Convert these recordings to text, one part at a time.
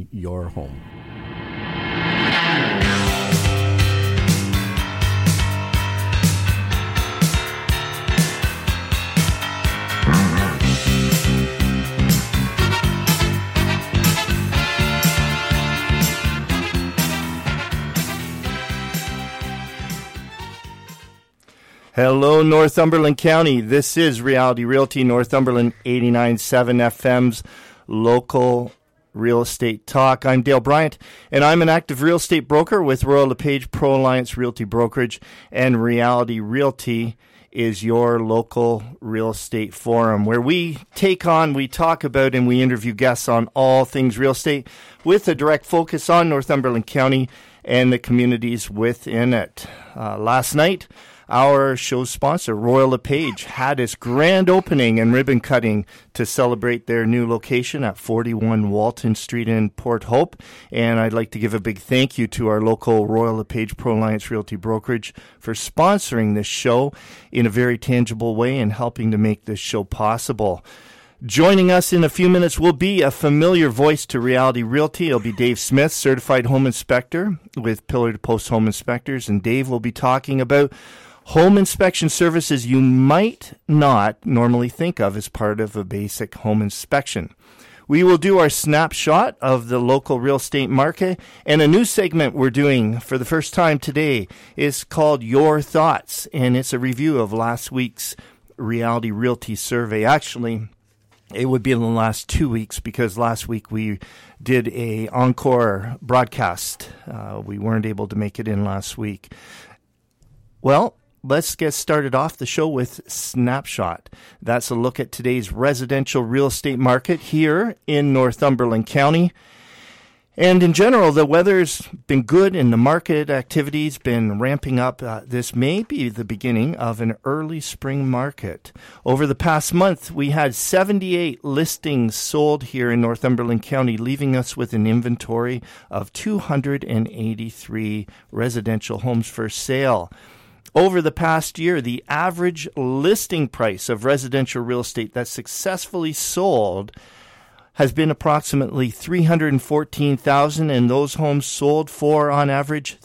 selling your home. Hello, Northumberland County. This is Reality Realty, Northumberland 89.7 FM's local real estate talk. I'm Dale Bryant, and I'm an active real estate broker with Royal LePage Pro Alliance Realty Brokerage, and Reality Realty is your local real estate forum where we talk about, and we interview guests on all things real estate with a direct focus on Northumberland County and the communities within it. Last night, our show sponsor, Royal LePage, had its grand opening and ribbon cutting to celebrate their new location at 41 Walton Street in Port Hope. And I'd like to give a big thank you to our local Royal LePage Pro Alliance Realty Brokerage for sponsoring this show in a very tangible way and helping to make this show possible. Joining us in a few minutes will be a familiar voice to Reality Realty. It'll be Dave Smith, certified home inspector with Pillar to Post Home Inspectors. And Dave will be talking about home inspection services you might not normally think of as part of a basic home inspection. We will do our snapshot of the local real estate market, and a new segment we're doing for the first time today is called Your Thoughts, and it's a review of last week's Reality Realty survey. Actually, it would be in the last 2 weeks because last week we did a encore broadcast. We weren't able to make it in last week. Well, let's get started off the show with Snapshot. That's a look at today's residential real estate market here in Northumberland County. And in general, the weather's been good and the market activity's been ramping up. This may be the beginning of an early spring market. Over the past month, we had 78 listings sold here in Northumberland County, leaving us with an inventory of 283 residential homes for sale. Over the past year, the average listing price of residential real estate that successfully sold has been approximately $314,000, and those homes sold for, on average,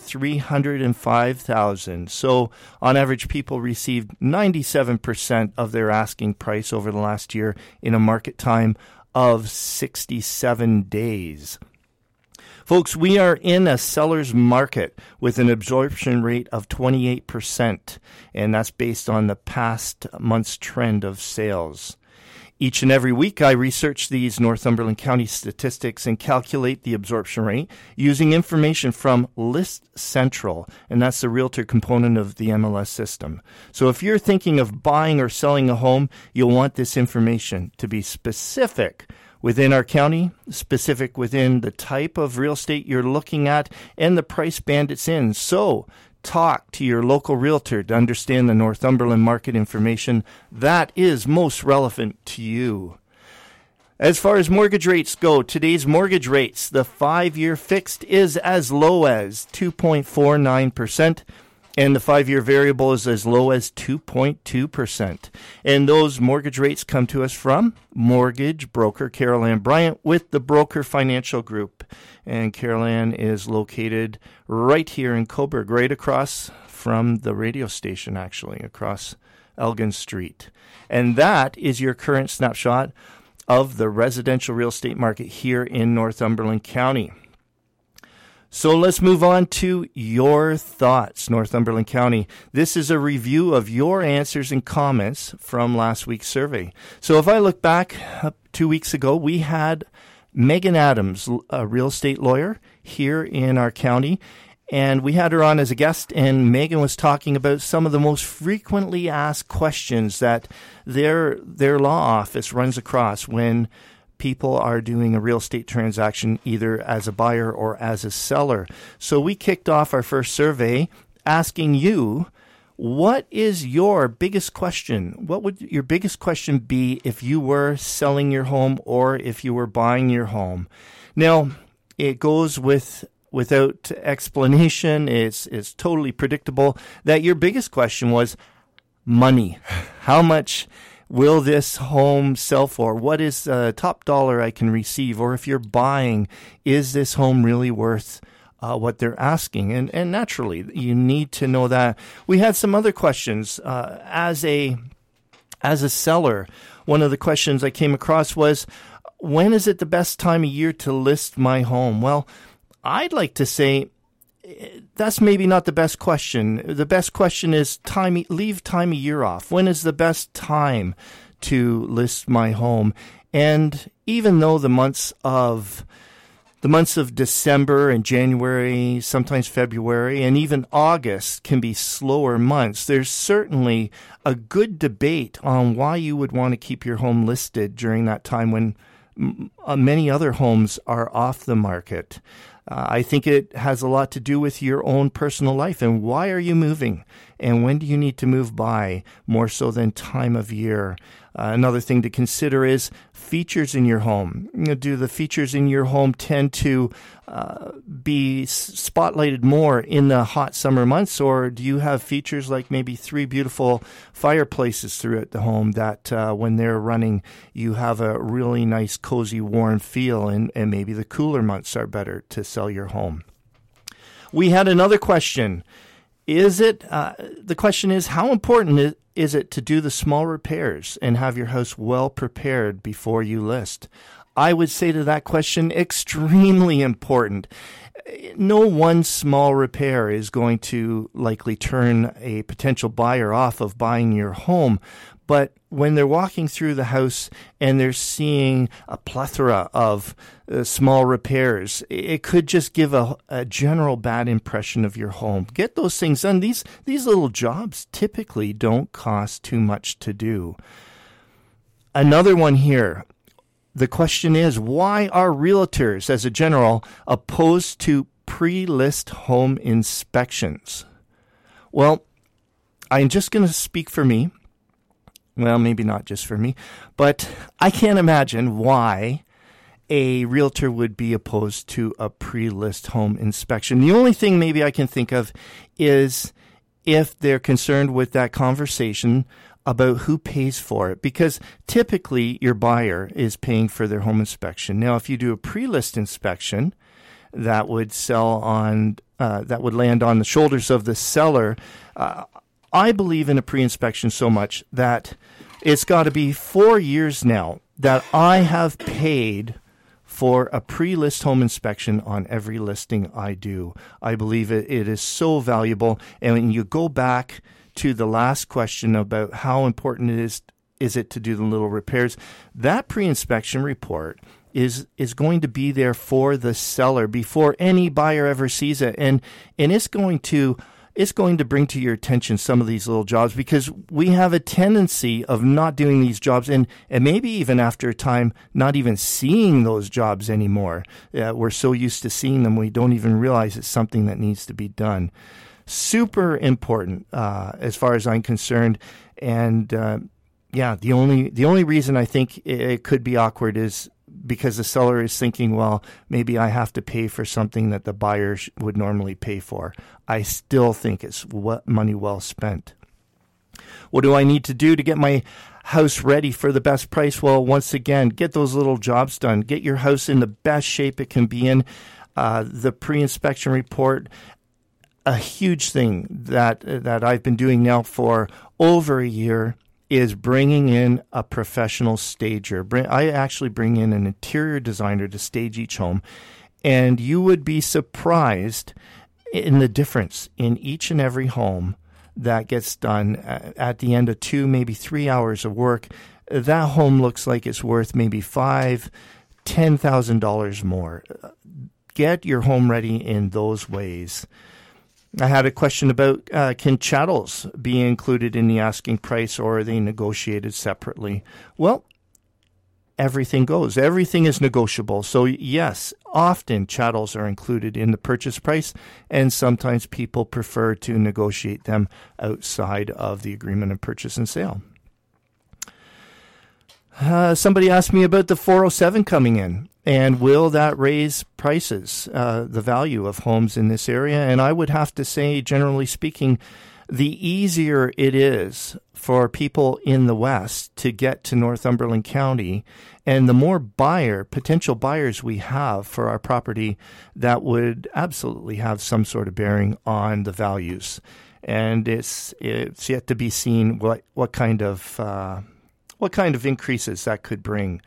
$305,000. So, on average, people received 97% of their asking price over the last year in a market time of 67 days. Folks, we are in a seller's market with an absorption rate of 28%, and that's based on the past month's trend of sales. Each and every week, I research these Northumberland County statistics and calculate the absorption rate using information from List Central, and that's the realtor component of the MLS system. So if you're thinking of buying or selling a home, you'll want this information to be specific within our county, specific within the type of real estate you're looking at, and the price band it's in. So talk to your local realtor to understand the Northumberland market information that is most relevant to you. As far as mortgage rates go, today's mortgage rates, the 5-year fixed is as low as 2.49%. And the 5-year variable is as low as 2.2%. And those mortgage rates come to us from mortgage broker Carol Ann Bryant with the Broker Financial Group. And Carol Ann is located right here in Cobourg, right across from the radio station, actually, across Elgin Street. And that is your current snapshot of the residential real estate market here in Northumberland County. So let's move on to Your Thoughts, Northumberland County. This is a review of your answers and comments from last week's survey. So if I look back 2 weeks ago, we had Megan Adams, a real estate lawyer here in our county, and we had her on as a guest, and Megan was talking about some of the most frequently asked questions that their law office runs across when people are doing a real estate transaction either as a buyer or as a seller. So we kicked off our first survey asking you, what is your biggest question? What would your biggest question be if you were selling your home or if you were buying your home? Now, it goes without explanation. It's totally predictable that your biggest question was money. How much will this home sell for? What is the top dollar I can receive? Or if you're buying, is this home really worth what they're asking? And naturally, you need to know that. We had some other questions. As a seller, one of the questions I came across was, when is it the best time of year to list my home? Well, I'd like to say that's maybe not the best question. The best question is leave time of year off. When is the best time to list my home? And even though the months of December and January, sometimes February, and even August can be slower months, there's certainly a good debate on why you would want to keep your home listed during that time when many other homes are off the market. I think it has a lot to do with your own personal life and why are you moving and when do you need to move by, more so than time of year. Another thing to consider is features in your home. Do the features in your home tend to be spotlighted more in the hot summer months, or do you have features like maybe 3 beautiful fireplaces throughout the home that when they're running, you have a really nice, cozy, warm feel, and maybe the cooler months are better to sell your home? We had another question. The question is, how important is it to do the small repairs and have your house well prepared before you list? I would say to that question, extremely important. No one small repair is going to likely turn a potential buyer off of buying your home. But when they're walking through the house and they're seeing a plethora of small repairs, it could just give a general bad impression of your home. Get those things done. These little jobs typically don't cost too much to do. Another one here. The question is, why are realtors, as a general, opposed to pre-list home inspections? Well, I'm just going to speak for me. Well, maybe not just for me, but I can't imagine why a realtor would be opposed to a pre-list home inspection. The only thing maybe I can think of is if they're concerned with that conversation about who pays for it, because typically your buyer is paying for their home inspection. Now, if you do a pre-list inspection, that would that would land on the shoulders of the seller. I believe in a pre-inspection so much that it's got to be 4 years now that I have paid for a pre-list home inspection on every listing I do. I believe it is so valuable. And when you go back to the last question about how important is it to do the little repairs, that pre-inspection report is going to be there for the seller before any buyer ever sees it. And it's going to bring to your attention some of these little jobs, because we have a tendency of not doing these jobs and maybe even after a time not even seeing those jobs anymore. We're so used to seeing them, we don't even realize it's something that needs to be done. Super important as far as I'm concerned. And the only reason I think it could be awkward is because the seller is thinking, well, maybe I have to pay for something that the buyer would normally pay for. I still think it's money well spent. What do I need to do to get my house ready for the best price? Well, once again, get those little jobs done. Get your house in the best shape it can be in. The pre-inspection report, a huge thing that I've been doing now for over a year, is bringing in a professional stager. I actually bring in an interior designer to stage each home, and you would be surprised in the difference in each and every home that gets done at the end of 2, maybe 3 hours of work. That home looks like it's worth maybe $5,000, $10,000 more. Get your home ready in those ways. I had a question about can chattels be included in the asking price, or are they negotiated separately? Well, everything goes. Everything is negotiable. So yes, often chattels are included in the purchase price, and sometimes people prefer to negotiate them outside of the agreement of purchase and sale. Somebody asked me about the 407 coming in. And will that raise prices, the value of homes in this area? And I would have to say, generally speaking, the easier it is for people in the West to get to Northumberland County, and the more potential buyers we have for our property, that would absolutely have some sort of bearing on the values. And it's yet to be seen what kind of increases that could bring.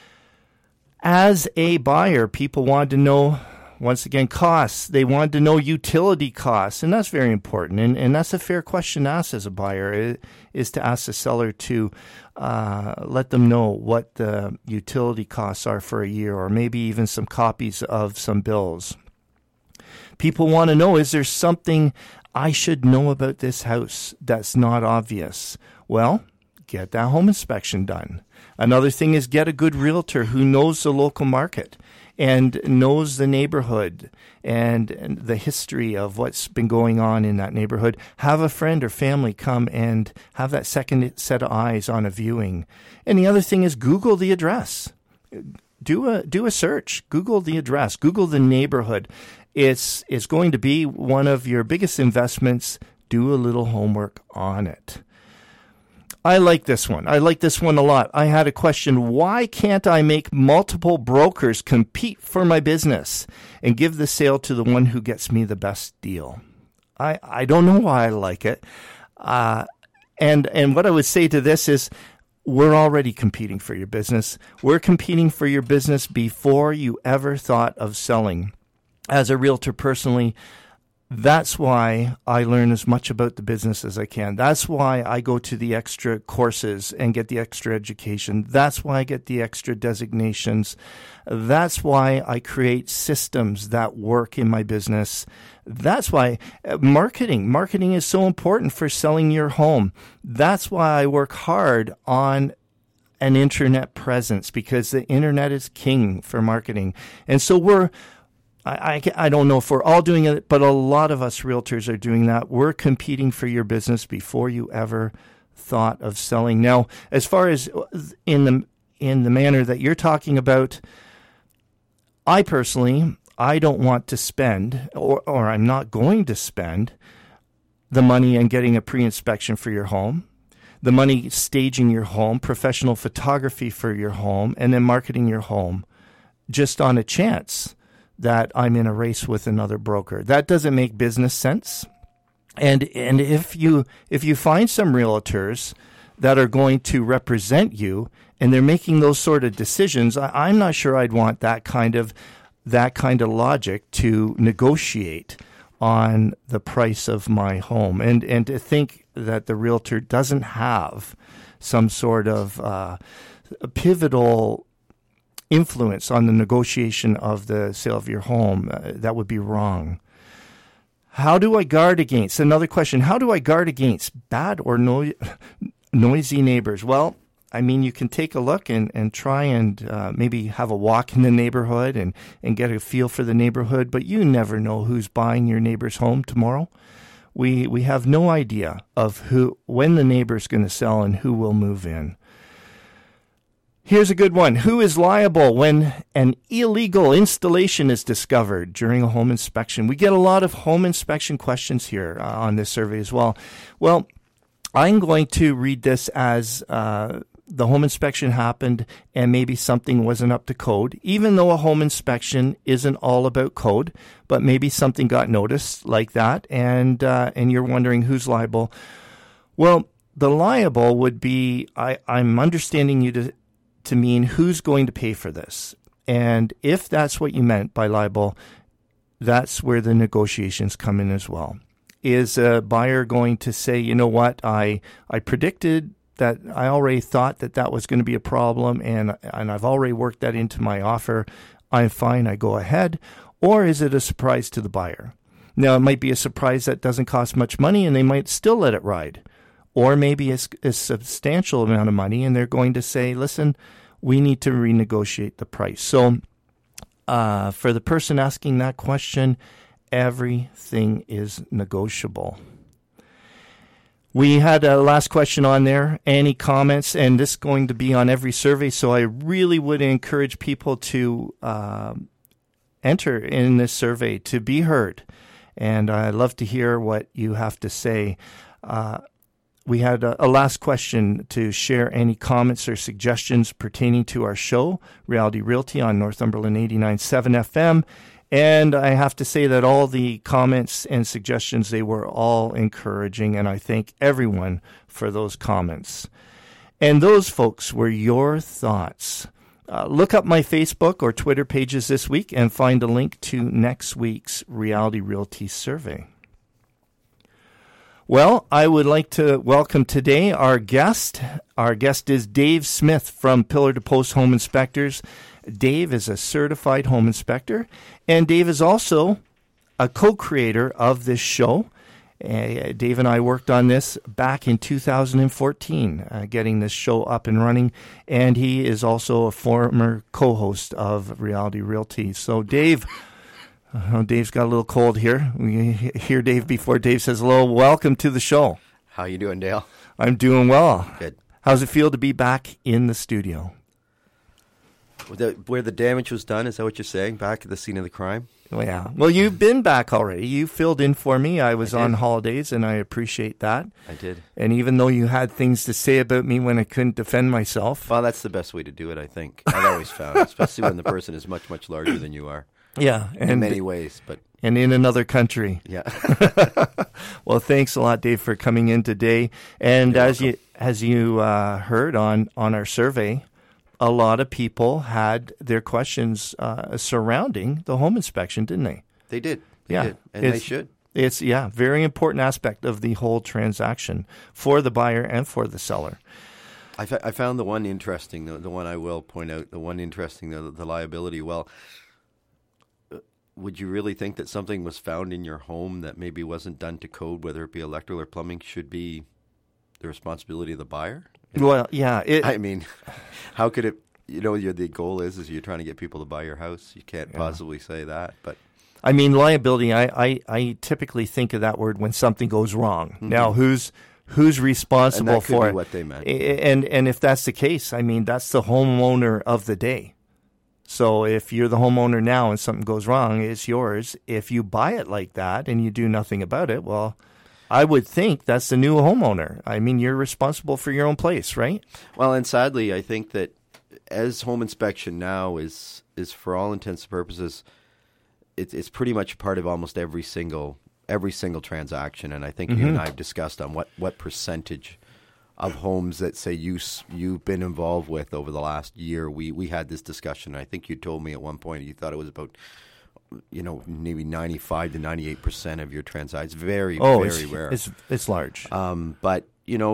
As a buyer, people wanted to know, once again, costs. They wanted to know utility costs, and that's very important. And that's a fair question to ask as a buyer, is to ask the seller to let them know what the utility costs are for a year, or maybe even some copies of some bills. People want to know, is there something I should know about this house that's not obvious? Well, get that home inspection done. Another thing is get a good realtor who knows the local market and knows the neighborhood and the history of what's been going on in that neighborhood. Have a friend or family come and have that second set of eyes on a viewing. And the other thing is Google the address. Do a search. Google the address. Google the neighborhood. It's going to be one of your biggest investments. Do a little homework on it. I like this one. I like this one a lot. I had a question. Why can't I make multiple brokers compete for my business and give the sale to the one who gets me the best deal? I don't know why I like it. And what I would say to this is, we're already competing for your business. We're competing for your business before you ever thought of selling. As a realtor personally, that's why I learn as much about the business as I can. That's why I go to the extra courses and get the extra education. That's why I get the extra designations. That's why I create systems that work in my business. That's why marketing is so important for selling your home. That's why I work hard on an internet presence, because the internet is king for marketing. And so I don't know if we're all doing it, but a lot of us realtors are doing that. We're competing for your business before you ever thought of selling. Now, as far as in the manner that you're talking about, I don't want to spend, or I'm not going to spend the money on getting a pre-inspection for your home, the money staging your home, professional photography for your home, and then marketing your home just on a chance that I'm in a race with another broker. That doesn't make business sense. And if you find some realtors that are going to represent you and they're making those sort of decisions, I'm not sure I'd want that kind of logic to negotiate on the price of my home. And to think that the realtor doesn't have some sort of pivotal influence on the negotiation of the sale of your home, that would be wrong. How do I guard against? Another question. How do I guard against bad or noisy neighbors? Well, I mean, you can take a look and try and maybe have a walk in the neighborhood and get a feel for the neighborhood, but you never know who's buying your neighbor's home tomorrow. We have no idea of when the neighbor's going to sell and who will move in. Here's a good one. Who is liable when an illegal installation is discovered during a home inspection? We get a lot of home inspection questions here on this survey as well. Well, I'm going to read this as the home inspection happened and maybe something wasn't up to code, even though a home inspection isn't all about code, but maybe something got noticed like that, and you're wondering who's liable. Well, the liable would be, I'm understanding you to mean who's going to pay for this. And if that's what you meant by liable, that's where the negotiations come in as well. Is a buyer going to say, you know what, I predicted that, I already thought that was going to be a problem, and I've already worked that into my offer, I'm fine, I go ahead? Or is it a surprise to the buyer? Now, it might be a surprise that doesn't cost much money and they might still let it ride. Or maybe it's a substantial amount of money and they're going to say, listen, we need to renegotiate the price. So for the person asking that question, everything is negotiable. We had a last question on there. Any comments? And this is going to be on every survey, so I really would encourage people to enter in this survey to be heard. And I'd love to hear what you have to say. We had a last question to share any comments or suggestions pertaining to our show, Reality Realty on Northumberland 89.7 FM. And I have to say that all the comments and suggestions, they were all encouraging, and I thank everyone for those comments. And those, folks, were your thoughts. Look up my Facebook or Twitter pages this week and find a link to next week's Reality Realty survey. Well, I would like to welcome today our guest. Our guest is Dave Smith from Pillar to Post Home Inspectors. Dave is a certified home inspector, and Dave is also a co-creator of this show. Dave and I worked on this back in 2014, getting this show up and running, and he is also a former co-host of Reality Realty. So, Dave... Dave's got a little cold here. We hear Dave before Dave says hello. Welcome to the show. How you doing, Dale? I'm doing well. Good. How's it feel to be back in the studio? Where the damage was done, is that what you're saying? Back at the scene of the crime? Well, yeah. Well, you've been back already. You filled in for me. I was on holidays, and I appreciate that. I did. And even though you had things to say about me when I couldn't defend myself. Well, that's the best way to do it, I think. I've always found, especially when the person is much, much larger than you are. Yeah. In many ways, but... And in another country. Yeah. Well, thanks a lot, Dave, for coming in today. And as you heard on our survey, a lot of people had their questions surrounding the home inspection, didn't they? They did. They yeah. did. And they should. It's, very important aspect of the whole transaction for the buyer and for the seller. I found the one interesting, the one I will point out, the one interesting, the liability. Well, would you really think that something was found in your home that maybe wasn't done to code, whether it be electrical or plumbing, should be the responsibility of the buyer? Well, yeah. I mean, how could it, the goal is you're trying to get people to buy your house. You can't possibly say that, but. I mean, liability, I typically think of that word when something goes wrong. Mm-hmm. Now, who's responsible for it? And that could be what they meant. And if that's the case, I mean, that's the homeowner of the day. So if you're the homeowner now and something goes wrong, it's yours. If you buy it like that and you do nothing about it, well, I would think that's the new homeowner. I mean, you're responsible for your own place, right? Well, and sadly, I think that as home inspection now is for all intents and purposes, it's pretty much part of almost every single transaction. And I think you and I have discussed on what percentage of homes that say you've been involved with over the last year. We had this discussion. I think you told me at one point you thought it was about maybe 95 to 98% of your transactions. Very rare. It's large. But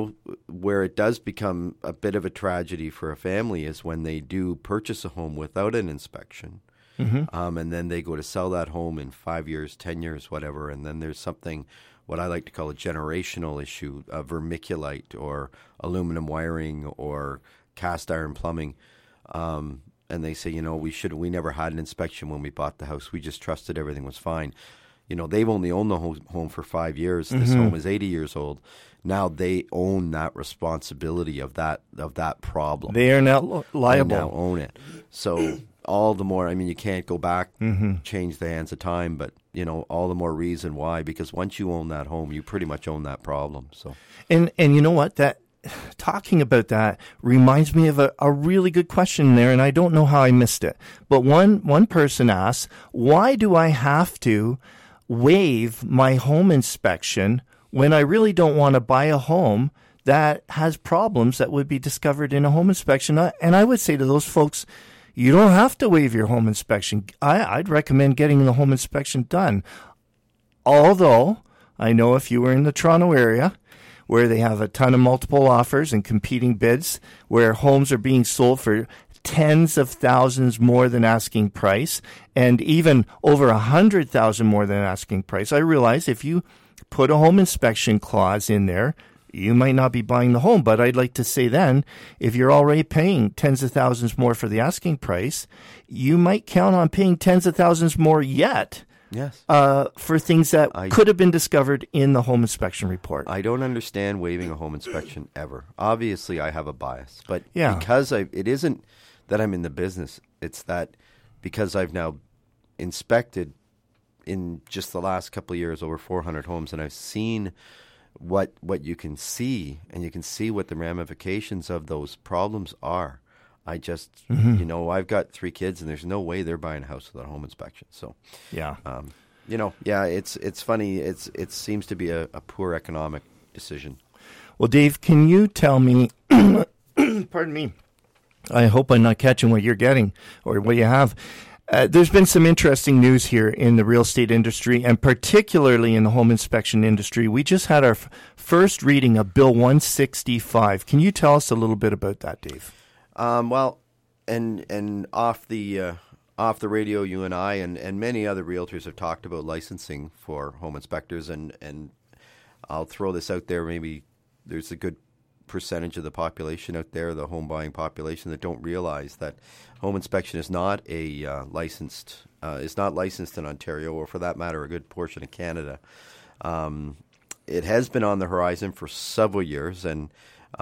where it does become a bit of a tragedy for a family is when they do purchase a home without an inspection. Mm-hmm. And then they go to sell that home in 5 years, 10 years, whatever, and then there's something, what I like to call a generational issue, vermiculite or aluminum wiring or cast iron plumbing. And they say, we never had an inspection when we bought the house. We just trusted everything was fine. They've only owned the home for 5 years. This home is 80 years old. Now they own that responsibility of that problem. They are now liable. They now own it. So all the more, I mean, you can't go back, change the hands of time, but, all the more reason why, because once you own that home, you pretty much own that problem. So, and you know what, talking about that reminds me of a really good question there, and I don't know how I missed it. But one person asked, why do I have to waive my home inspection when I really don't want to buy a home that has problems that would be discovered in a home inspection? And I would say to those folks, you don't have to waive your home inspection. I'd recommend getting the home inspection done. Although, I know if you were in the Toronto area, where they have a ton of multiple offers and competing bids, where homes are being sold for tens of thousands more than asking price, and even over 100,000 more than asking price. I realize if you put a home inspection clause in there, you might not be buying the home, but I'd like to say then, if you're already paying tens of thousands more for the asking price, you might count on paying tens of thousands more yet. Yes. For things that could have been discovered in the home inspection report. I don't understand waiving a home inspection ever. Obviously, I have a bias, but yeah. Because it isn't that I'm in the business, it's that because I've now inspected in just the last couple of years over 400 homes, and I've seen what you can see, and you can see what the ramifications of those problems are. I just, I've got 3 kids, and there's no way they're buying a house without a home inspection. So, it's funny. It seems to be a poor economic decision. Well, Dave, can you tell me, pardon me, I hope I'm not catching what you're getting or what you have. There's been some interesting news here in the real estate industry, and particularly in the home inspection industry. We just had our first reading of Bill 165. Can you tell us a little bit about that, Dave? Well, and off the radio, you and I and many other realtors have talked about licensing for home inspectors, and I'll throw this out there. Maybe there's a good percentage of the population out there, the home buying population, that don't realize that home inspection is not licensed in Ontario, or for that matter, a good portion of Canada. It has been on the horizon for several years, and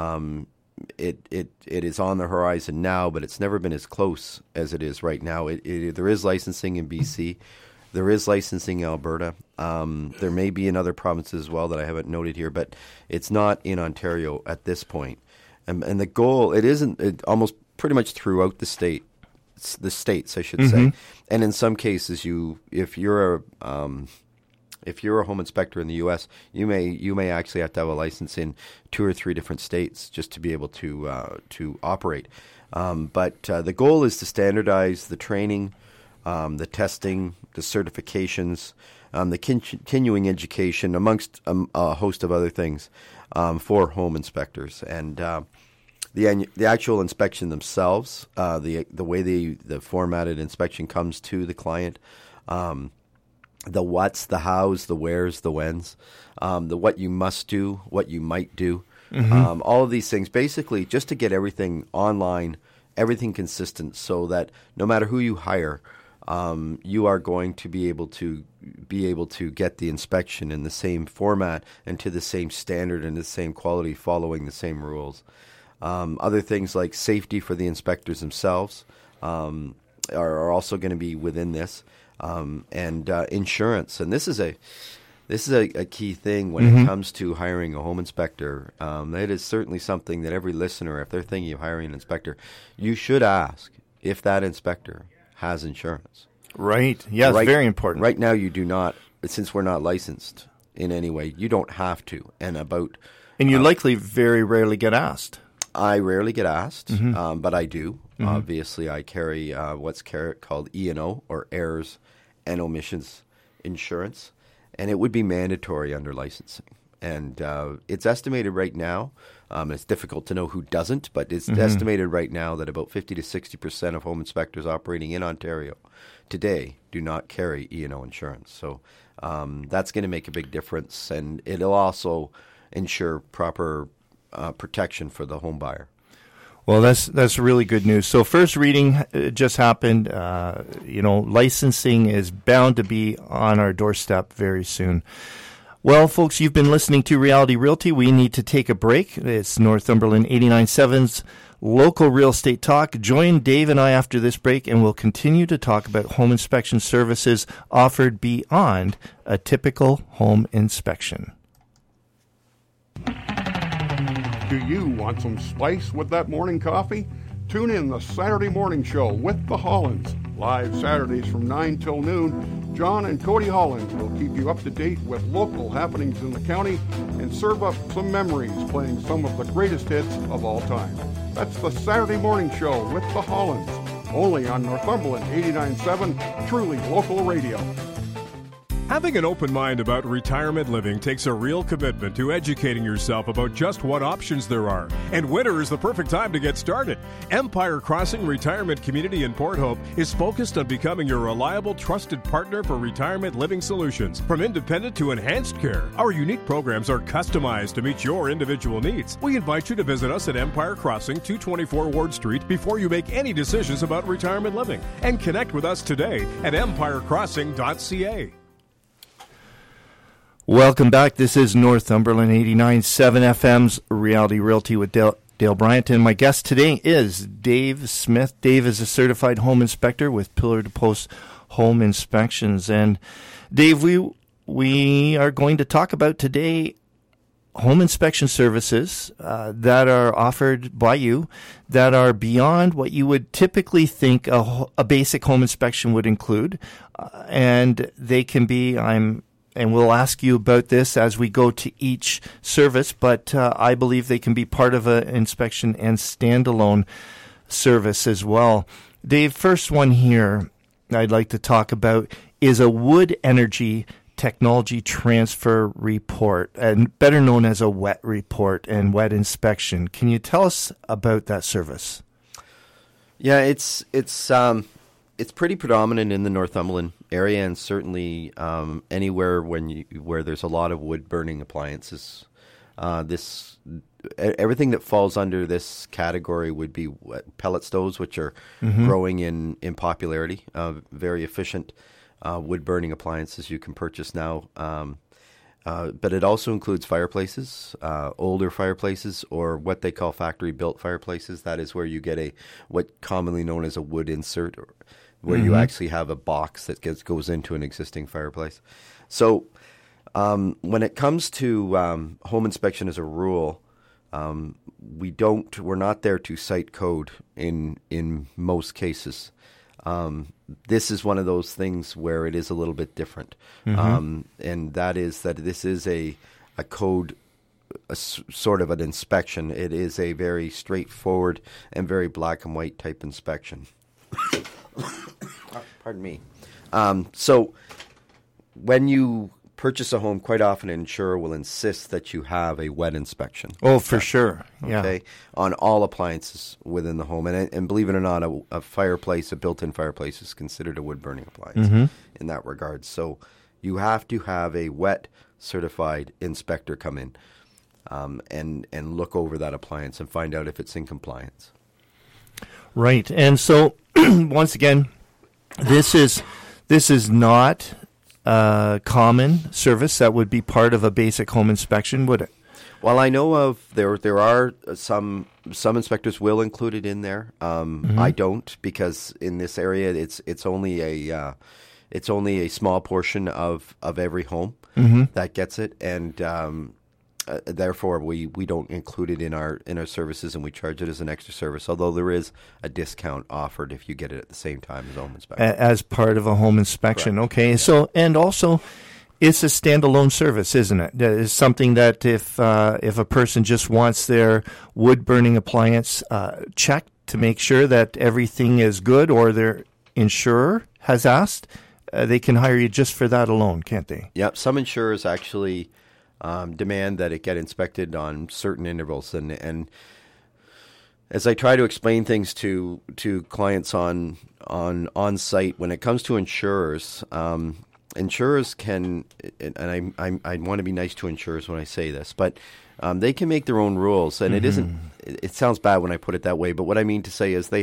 it is on the horizon now, but it's never been as close as it is right now. There is licensing in BC. There is licensing in Alberta. There may be in other provinces as well that I haven't noted here, but it's not in Ontario at this point. And the goal, it almost pretty much throughout the states, I should say. And in some cases, if you're a home inspector in the U.S., you may actually have to have a license in 2 or 3 different states just to be able to operate. But the goal is to standardize the training, the testing, the certifications, the continuing education, amongst a host of other things for home inspectors. And the actual inspection themselves, the way the formatted inspection comes to the client, the what's, the how's, the where's, the when's, the what you must do, what you might do, all of these things, basically just to get everything online, everything consistent, so that no matter who you hire, you are going to be able to get the inspection in the same format and to the same standard and the same quality, following the same rules. Other things like safety for the inspectors themselves are also going to be within this, and insurance. And this is a key thing when it comes to hiring a home inspector. It is certainly something that every listener, if they're thinking of hiring an inspector, you should ask if that inspector has insurance. Right. Yeah, it's very important. Right now you do not, since we're not licensed in any way, you don't have to. And you likely very rarely get asked. I rarely get asked, but I do. Obviously, I carry what's called E&O, or errors and omissions insurance, and it would be mandatory under licensing. And it's estimated right now, it's difficult to know who doesn't, but it's estimated right now that about 50 to 60% of home inspectors operating in Ontario today do not carry E&O insurance. So that's going to make a big difference, and it'll also ensure proper protection for the home buyer. Well, that's really good news. So first reading just happened. Licensing is bound to be on our doorstep very soon. Well, folks, you've been listening to Reality Realty. We need to take a break. It's Northumberland 89.7's local real estate talk. Join Dave and I after this break, and we'll continue to talk about home inspection services offered beyond a typical home inspection. Do you want some spice with that morning coffee? Tune in the Saturday Morning Show with the Hollands. Live Saturdays from 9 till noon, John and Cody Holland will keep you up to date with local happenings in the county and serve up some memories playing some of the greatest hits of all time. That's the Saturday Morning Show with the Hollands, only on Northumberland 89.7, truly local radio. Having an open mind about retirement living takes a real commitment to educating yourself about just what options there are. And winter is the perfect time to get started. Empire Crossing Retirement Community in Port Hope is focused on becoming your reliable, trusted partner for retirement living solutions. From independent to enhanced care, our unique programs are customized to meet your individual needs. We invite you to visit us at Empire Crossing, 224 Ward Street, before you make any decisions about retirement living. And connect with us today at empirecrossing.ca. Welcome back. This is Northumberland 89.7 FM's Reality Realty with Dale Bryant. And my guest today is Dave Smith. Dave is a certified home inspector with Pillar to Post Home Inspections. And Dave, we are going to talk about today home inspection services that are offered by you that are beyond what you would typically think a basic home inspection would include. And they can be, and we'll ask you about this as we go to each service, but I believe they can be part of an inspection and standalone service as well. Dave, first one here I'd like to talk about is a wood energy technology transfer report, and better known as a wet report and wet inspection. Can you tell us about that service? Yeah, it's pretty predominant in the Northumberland area, and certainly anywhere where there's a lot of wood burning appliances. Everything that falls under this category would be pellet stoves, which are growing in popularity. Very efficient wood burning appliances you can purchase now. But it also includes fireplaces, older fireplaces, or what they call factory-built fireplaces. That is where you get what commonly known as a wood insert, where you actually have a box that goes into an existing fireplace. So when it comes to home inspection as a rule, we're not there to cite code in most cases. This is one of those things where it is a little bit different. And that is that this is a code, sort of an inspection. It is a very straightforward and very black and white type inspection. Pardon me. So when you purchase a home, quite often an insurer will insist that you have a wet inspection. Oh, for sure. Yeah. Okay, on all appliances within the home. And believe it or not, a fireplace, a built-in fireplace, is considered a wood-burning appliance in that regard. So you have to have a wet certified inspector come in and look over that appliance and find out if it's in compliance. Right. And so, once again, this is not common service that would be part of a basic home inspection, would it? Well, I know of there are some inspectors will include it in there. I don't, because in this area it's only a small portion of every home that gets it, and therefore we don't include it in our services, and we charge it as an extra service. Although there is a discount offered if you get it at the same time as home inspection, as part of a home inspection. Correct. Okay, yeah. So and also, it's a standalone service, isn't it? It's something that if a person just wants their wood burning appliance checked to make sure that everything is good, or their insurer has asked, they can hire you just for that alone, can't they? Yep. Some insurers actually demand that it get inspected on certain intervals, and as I try to explain things to clients on site, when it comes to insurers, insurers can, and I want to be nice to insurers when I say this, but they can make their own rules, and it isn't. It sounds bad when I put it that way, but what I mean to say is they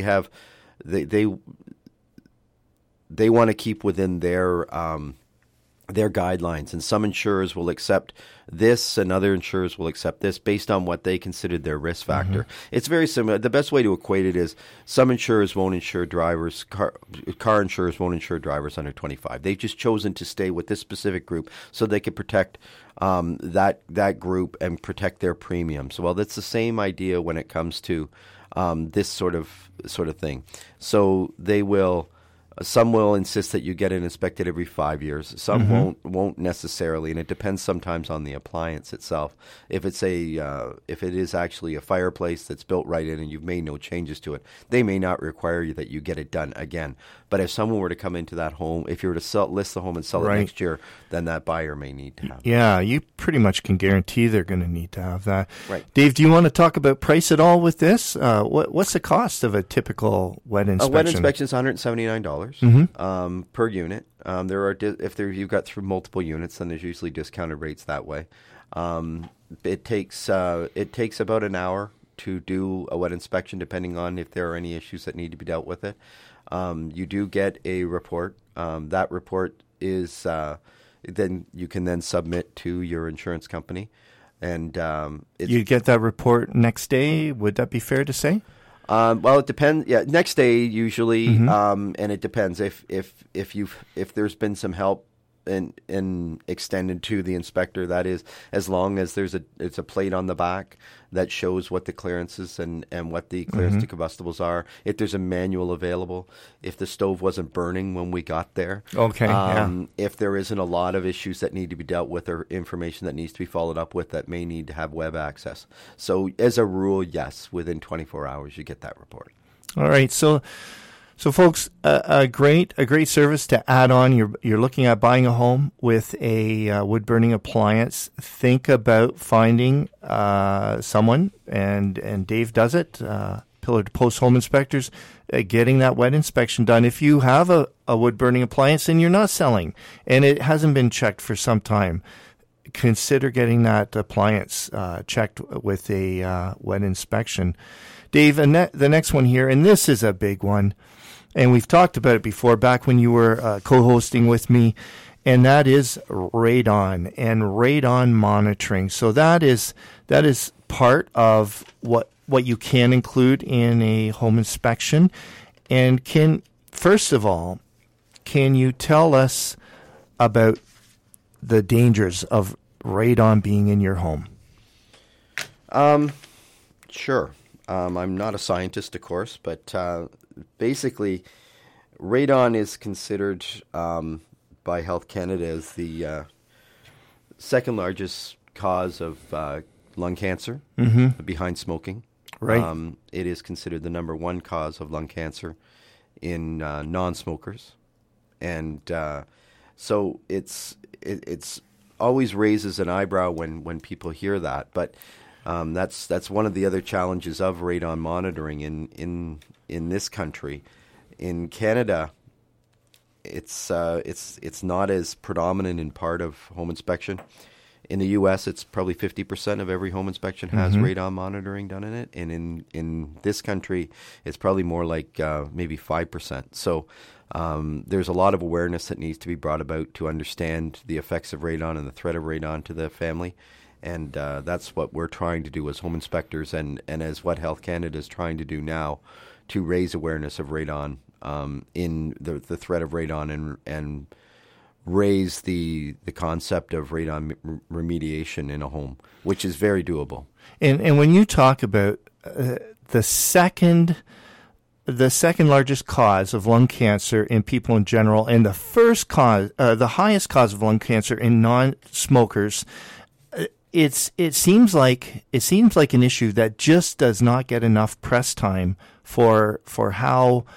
want to keep within their guidelines, and some insurers will accept this and other insurers will accept this based on what they considered their risk factor. It's very similar. The best way to equate it is some insurers won't insure drivers, car insurers won't insure drivers under 25. They've just chosen to stay with this specific group so they can protect that group and protect their premiums. Well, that's the same idea when it comes to this sort of thing. So they will. Some will insist that you get it inspected every 5 years. Some won't necessarily, and it depends sometimes on the appliance itself. If it is actually a fireplace that's built right in and you've made no changes to it, they may not require you that you get it done again. But if someone were to come into that home, if you were to list the home and sell it next year, then that buyer may need to have it. Yeah, you pretty much can guarantee they're going to need to have that. Right. Dave, do you want to talk about price at all with this? What's the cost of a typical wet inspection? A wet inspection is $179 per unit. If you've got through multiple units, then there's usually discounted rates that way. It takes about an hour to do a wet inspection, depending on if there are any issues that need to be dealt with it. You do get a report. That report is then you can then submit to your insurance company, and you get that report next day. Would that be fair to say? Well, it depends. Yeah, next day usually, and it depends if there's been some help and extended to the inspector. That is, as long as it's a plate on the back that shows what the clearances and what the clearance to combustibles are. If there's a manual available, if the stove wasn't burning when we got there. Okay. If there isn't a lot of issues that need to be dealt with or information that needs to be followed up with that may need to have web access. So as a rule, yes, within 24 hours you get that report. All right. So folks, a great service to add on. You're looking at buying a home with a wood burning appliance. Think about finding someone, and Dave does it. Pillar to Post Home Inspectors, getting that wet inspection done. If you have a wood burning appliance and you're not selling, and it hasn't been checked for some time, consider getting that appliance checked with a wet inspection. Dave, and the next one here, and this is a big one. And we've talked about it before, back when you were co-hosting with me, and that is radon and radon monitoring. So that is part of what you can include in a home inspection. And first of all, can you tell us about the dangers of radon being in your home? Sure. I'm not a scientist, of course, but basically, radon is considered by Health Canada as the second largest cause of lung cancer behind smoking. Right. It is considered the number one cause of lung cancer in non-smokers, and so it's always raises an eyebrow when people hear that, but. That's one of the other challenges of radon monitoring in this country. In Canada, it's not as predominant in part of home inspection. In the U.S., it's probably 50% of every home inspection has radon monitoring done in it, and in this country, it's probably more like maybe 5%. So there's a lot of awareness that needs to be brought about to understand the effects of radon and the threat of radon to the family. And that's what we're trying to do as home inspectors and as what Health Canada is trying to do now to raise awareness of radon, in the threat of radon and raise the concept of radon remediation in a home, which is very doable. And when you talk about the second largest cause of lung cancer in people in general, and the first cause, the highest cause of lung cancer in non-smokers, it seems like an issue that just does not get enough press time for how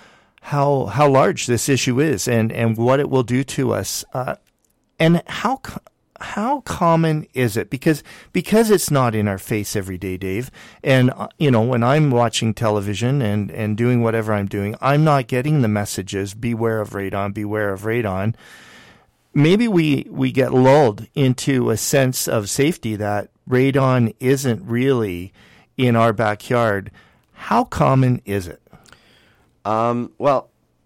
large this issue is and what it will do to us, and how common is it? Because it's not in our face every day, Dave. And when I'm watching television and doing whatever I'm doing, I'm not getting the messages, beware of radon, beware of radon. Maybe we get lulled into a sense of safety that radon isn't really in our backyard. How common is it? Well,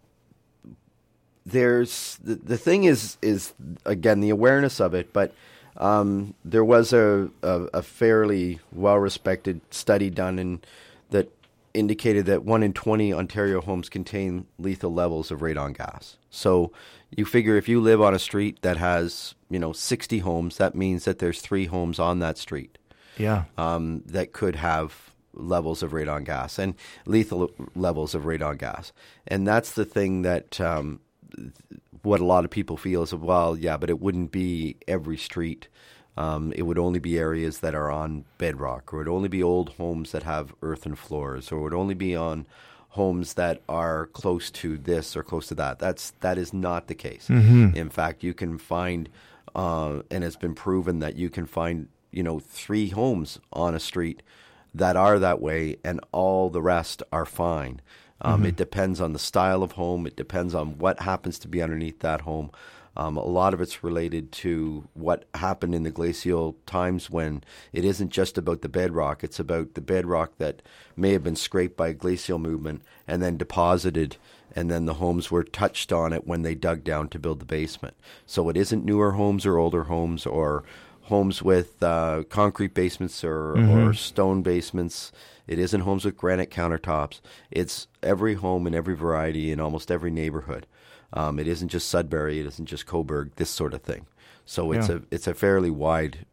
there's the thing is again the awareness of it, but there was a fairly well-respected study done that indicated that 1 in 20 Ontario homes contain lethal levels of radon gas. So you figure if you live on a street that has 60 homes, that means that there's 3 homes on that street. Yeah. That could have levels of radon gas and lethal levels of radon gas. And that's the thing that what a lot of people feel is, well, yeah, but it wouldn't be every street. It would only be areas that are on bedrock, or it would only be old homes that have earthen floors, or it would only be on homes that are close to this or close to that. That is not the case. Mm-hmm. In fact, you can find, and it's been proven that you can find, 3 homes on a street that are that way, and all the rest are fine. It depends on the style of home. It depends on what happens to be underneath that home. A lot of it's related to what happened in the glacial times when it isn't just about the bedrock. It's about the bedrock that may have been scraped by a glacial movement and then deposited, and then the homes were touched on it when they dug down to build the basement. So it isn't newer homes or older homes or homes with concrete basements or stone basements. It isn't homes with granite countertops. It's every home in every variety in almost every neighborhood. It isn't just Sudbury. It isn't just Cobourg. This sort of thing. So it's a fairly wide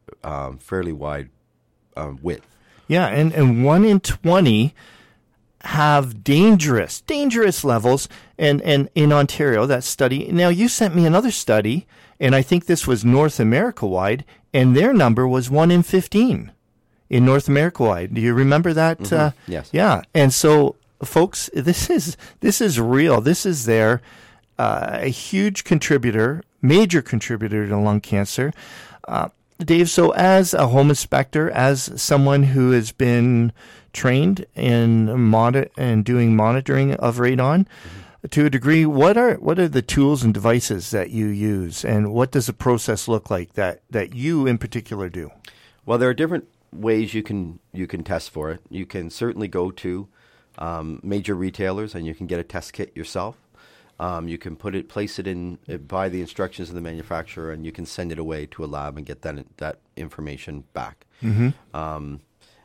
width. Yeah, and 1 in 20 have dangerous levels. And in Ontario, that study. Now, you sent me another study, and I think this was North America wide, and their number was 1 in 15 in North America wide. Do you remember that? Mm-hmm. Yes. Yeah, and so, folks, this is real. This is there. A huge contributor, major contributor to lung cancer. Dave, so as a home inspector, as someone who has been trained in doing monitoring of radon, to a degree, what are the tools and devices that you use, and what does the process look like that you in particular do? Well, there are different ways you can test for it. You can certainly go to major retailers and you can get a test kit yourself. You can place it in, by the instructions of the manufacturer, and you can send it away to a lab and get that information back. Mm-hmm.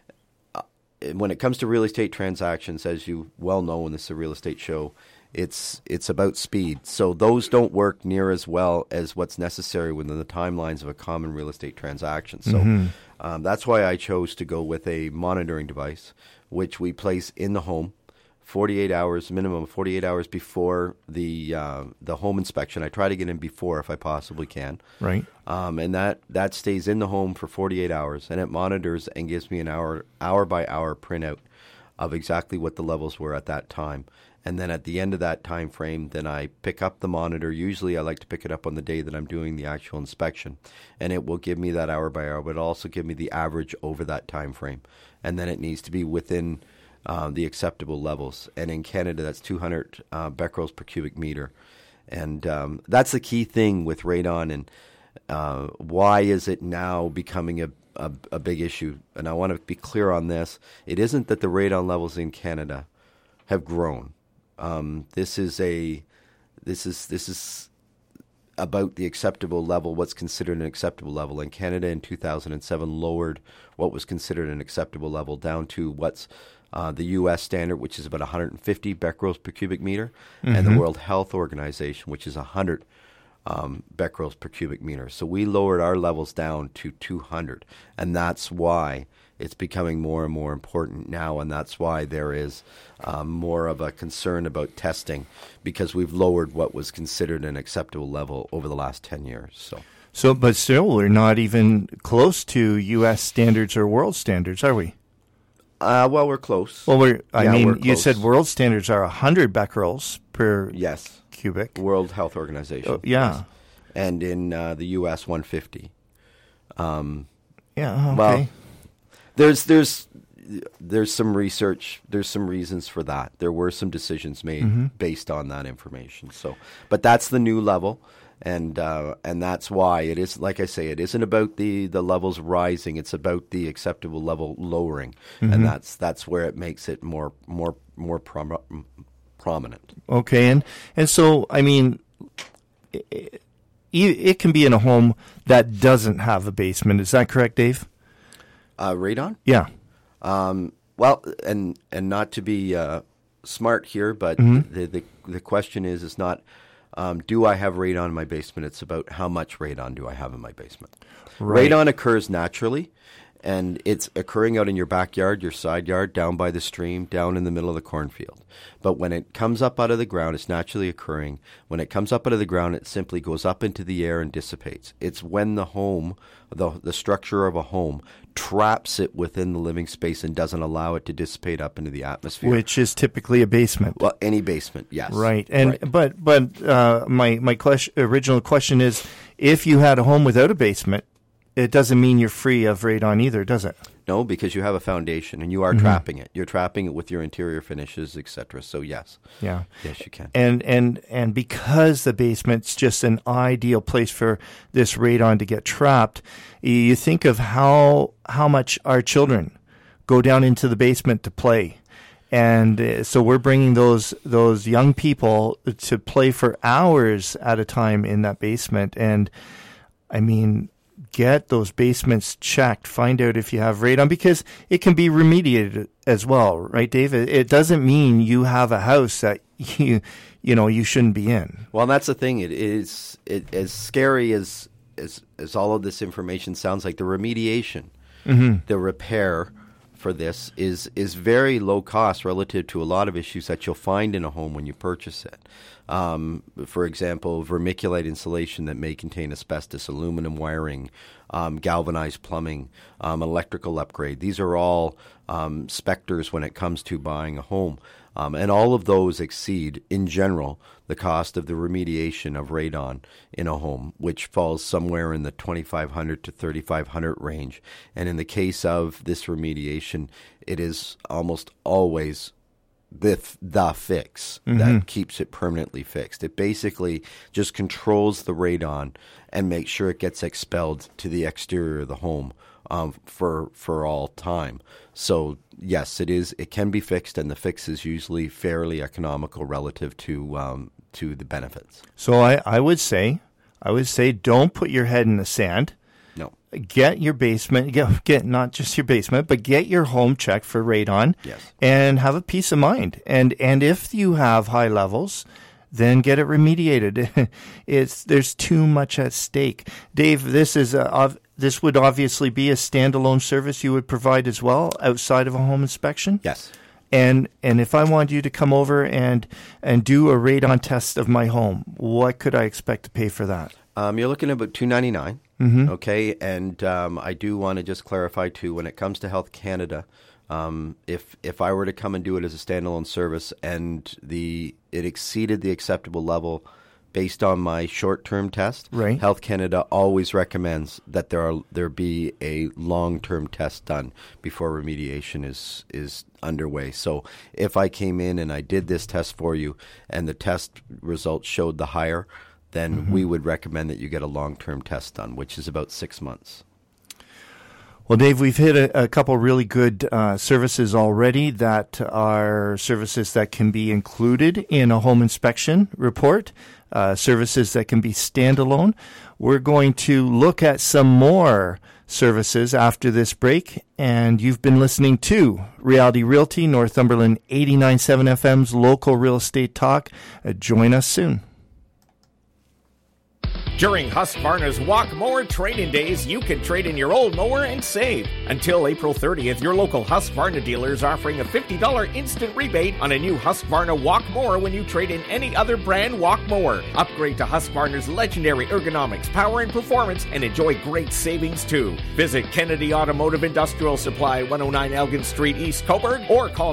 When it comes to real estate transactions, as you well know, and this is a real estate show, it's about speed. So those don't work near as well as what's necessary within the timelines of a common real estate transaction. So that's why I chose to go with a monitoring device, which we place in the home. 48 hours, minimum 48 hours before the home inspection. I try to get in before if I possibly can. Right. And that stays in the home for 48 hours, and it monitors and gives me an hour by hour printout of exactly what the levels were at that time. And then at the end of that time frame, then I pick up the monitor. Usually I like to pick it up on the day that I'm doing the actual inspection, and it will give me that hour by hour, but it'll also give me the average over that time frame. And then it needs to be within the acceptable levels. And in Canada, that's 200 becquerels per cubic meter. And that's the key thing with radon, and why is it now becoming a big issue? And I want to be clear on this. It isn't that the radon levels in Canada have grown. This is about the acceptable level, what's considered an acceptable level. And Canada in 2007 lowered what was considered an acceptable level down to what's the U.S. standard, which is about 150 becquerels per cubic meter, and the World Health Organization, which is 100 becquerels per cubic meter. So we lowered our levels down to 200, and that's why it's becoming more and more important now, and that's why there is more of a concern about testing, because we've lowered what was considered an acceptable level over the last 10 years. So, but still, we're not even close to U.S. standards or world standards, are we? Well, we're close. Well, we're close. You said world standards are 100 becquerels per cubic. World Health Organization. Oh, yeah. Yes. And in the U.S., 150. Okay. Well, there's some research. There's some reasons for that. There were some decisions made based on that information. So, but that's the new level. And that's why it is, like I say, it isn't about the levels rising. It's about the acceptable level lowering, and that's where it makes it more prominent. Okay, and so I mean, it can be in a home that doesn't have a basement. Is that correct, Dave? Radon? Yeah. Well, and not to be smart here, but the question is not. Do I have radon in my basement? It's about how much radon do I have in my basement. Right. Radon occurs naturally, and it's occurring out in your backyard, your side yard, down by the stream, down in the middle of the cornfield. But when it comes up out of the ground, it's naturally occurring. When it comes up out of the ground, it simply goes up into the air and dissipates. It's when the home, the structure of a home, traps it within the living space and doesn't allow it to dissipate up into the atmosphere. Which is typically a basement. Well, any basement, yes. Right. And but my original question is, if you had a home without a basement, it doesn't mean you're free of radon either, does it? No, because you have a foundation and you are trapping it. You're trapping it with your interior finishes, etc. So yes. Yeah. Yes, you can. And because the basement's just an ideal place for this radon to get trapped, you think of how much our children go down into the basement to play. And so we're bringing those young people to play for hours at a time in that basement. And I mean, get those basements checked, find out if you have radon, because it can be remediated as well, right, Dave? It doesn't mean you have a house that you shouldn't be in. Well, that's the thing. It is as scary as all of this information sounds like. The remediation, the repair for this is very low cost relative to a lot of issues that you'll find in a home when you purchase it. For example, vermiculite insulation that may contain asbestos, aluminum wiring, galvanized plumbing, electrical upgrade. These are all specters when it comes to buying a home. And all of those exceed, in general, the cost of the remediation of radon in a home, which falls somewhere in the $2,500 to $3,500 range. And in the case of this remediation, it is almost always the fix that keeps it permanently fixed. It basically just controls the radon and makes sure it gets expelled to the exterior of the home for all time. So yes, it can be fixed, and the fix is usually fairly economical relative to the benefits. So I would say don't put your head in the sand. No. Get your basement, get not just your basement, but get your home checked for radon. Yes. And have a peace of mind. And if you have high levels, then get it remediated. There's too much at stake. Dave, this would obviously be a standalone service you would provide as well outside of a home inspection? Yes. And if I wanted you to come over and do a radon test of my home, what could I expect to pay for that? You're looking at about $299. Okay, and I do want to just clarify too, when it comes to Health Canada, if I were to come and do it as a standalone service and it exceeded the acceptable level based on my short-term test, right. Health Canada always recommends that there be a long-term test done before remediation is underway. So if I came in and I did this test for you and the test results showed the higher, then we would recommend that you get a long-term test done, which is about 6 months. Well, Dave, we've hit a couple really good services already that are services that can be included in a home inspection report, services that can be standalone. We're going to look at some more services after this break, and you've been listening to Reality Realty, Northumberland 89.7 FM's local real estate talk. Join us soon. During Husqvarna's Walk Mower Trade-In Days, you can trade in your old mower and save. Until April 30th, your local Husqvarna dealer is offering a $50 instant rebate on a new Husqvarna Walk Mower when you trade in any other brand Walk Mower. Upgrade to Husqvarna's legendary ergonomics, power, and performance, and enjoy great savings too. Visit Kennedy Automotive Industrial Supply, 109 Elgin Street, East Coburg, or call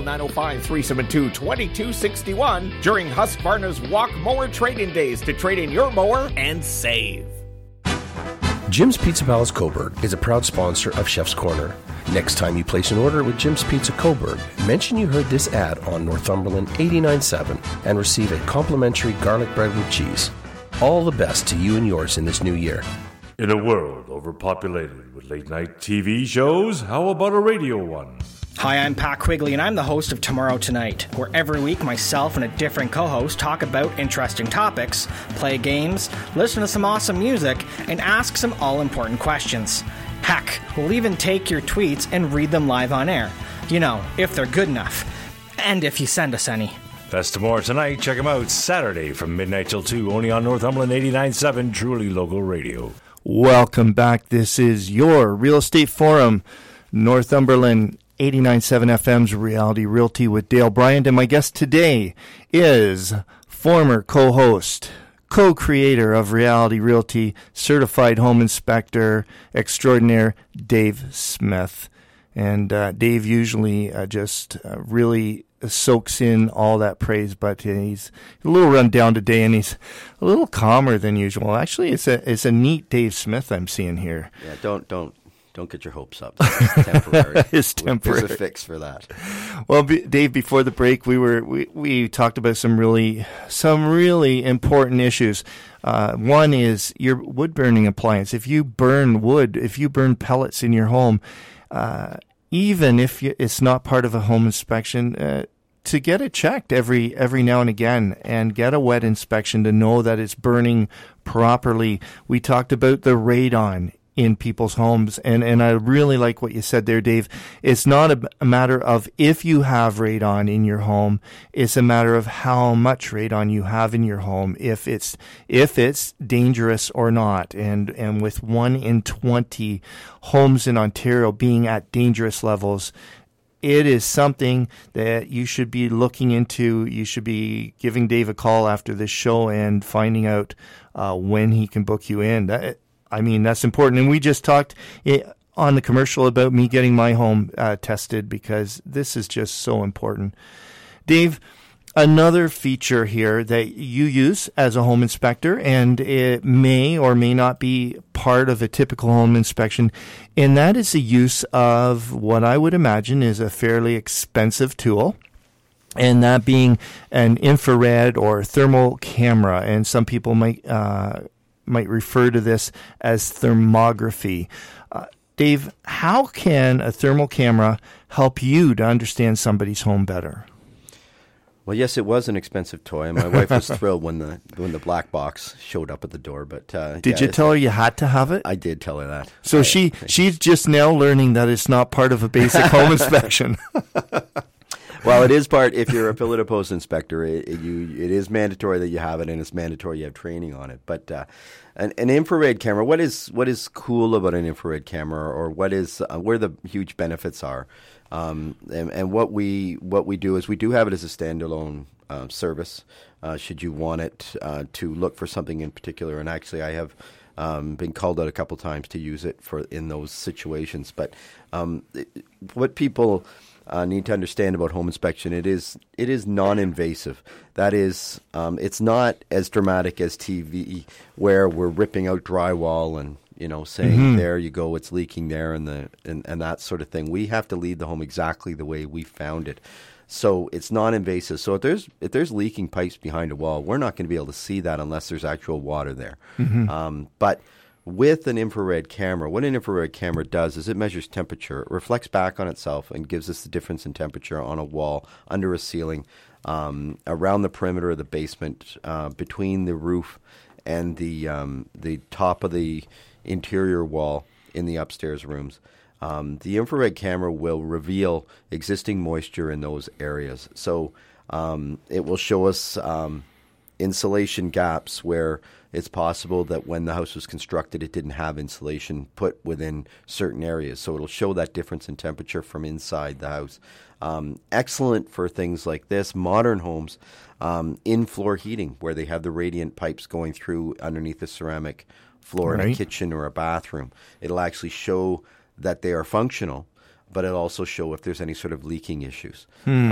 905-372-2261 during Husqvarna's Walk Mower Trade-In Days to trade in your mower and save. Jim's Pizza Palace Coburg is a proud sponsor of Chef's Corner. Next time you place an order with Jim's Pizza Coburg, mention you heard this ad on Northumberland 89.7 and receive a complimentary garlic bread with cheese. All the best to you and yours in this new year. In a world overpopulated with late-night TV shows, how about a radio one? Hi, I'm Pat Quigley, and I'm the host of Tomorrow Tonight, where every week myself and a different co-host talk about interesting topics, play games, listen to some awesome music, and ask some all-important questions. Heck, we'll even take your tweets and read them live on air. You know, if they're good enough. And if you send us any. That's Tomorrow Tonight. Check them out Saturday from midnight till 2, only on Northumberland 89.7, truly local radio. Welcome back. This is your Real Estate Forum, Northumberland 89.7 FM's Reality Realty with Dale Bryant, and my guest today is former co-host, co-creator of Reality Realty, certified home inspector extraordinaire, Dave Smith. And Dave usually just really soaks in all that praise, but he's a little run down today, and he's a little calmer than usual. Actually, it's a neat Dave Smith I'm seeing here. Yeah, don't get your hopes up. It's temporary. It's temporary. There's a fix for that. Well, Dave, before the break, we talked about some really important issues. One is your wood burning appliance. If you burn wood, if you burn pellets in your home, even if it's not part of a home inspection, to get it checked every now and again and get a wet inspection to know that it's burning properly. We talked about the radon in people's homes. And I really like what you said there, Dave. It's not a matter of if you have radon in your home. It's a matter of how much radon you have in your home, if it's dangerous or not. And with 1 in 20 homes in Ontario being at dangerous levels, it is something that you should be looking into. You should be giving Dave a call after this show and finding out when he can book you in. That's important. And we just talked on the commercial about me getting my home tested, because this is just so important. Dave, another feature here that you use as a home inspector, and it may or may not be part of a typical home inspection, and that is the use of what I would imagine is a fairly expensive tool, and that being an infrared or thermal camera. And some people might refer to this as thermography. Dave, how can a thermal camera help you to understand somebody's home better? Well, yes, it was an expensive toy, and my wife was thrilled when the black box showed up at the door. But did you tell her you had to have it? I did tell her that. So she's just now learning that it's not part of a basic home inspection. Well, it is part. If you're a pillar post inspector, it is mandatory that you have it, and it's mandatory you have training on it. But an infrared camera, what is cool about an infrared camera, or what is where the huge benefits are, and what we do is we do have it as a standalone service. Should you want it to look for something in particular, and actually I have been called out a couple times to use it in those situations. But what people need to understand about home inspection, it is non-invasive. That is, it's not as dramatic as TV, where we're ripping out drywall and saying there you go, it's leaking there, and that sort of thing. We have to leave the home exactly the way we found it. So it's non-invasive. So if there's leaking pipes behind a wall, we're not going to be able to see that unless there's actual water there. But with an infrared camera, what an infrared camera does is it measures temperature. It reflects back on itself and gives us the difference in temperature on a wall, under a ceiling, around the perimeter of the basement, between the roof and the top of the interior wall in the upstairs rooms. The infrared camera will reveal existing moisture in those areas. So it will show us insulation gaps where it's possible that when the house was constructed, it didn't have insulation put within certain areas. So it'll show that difference in temperature from inside the house. Excellent for things like this. Modern homes, in-floor heating, where they have the radiant pipes going through underneath the ceramic floor in a kitchen or a bathroom. It'll actually show that they are functional, but it'll also show if there's any sort of leaking issues.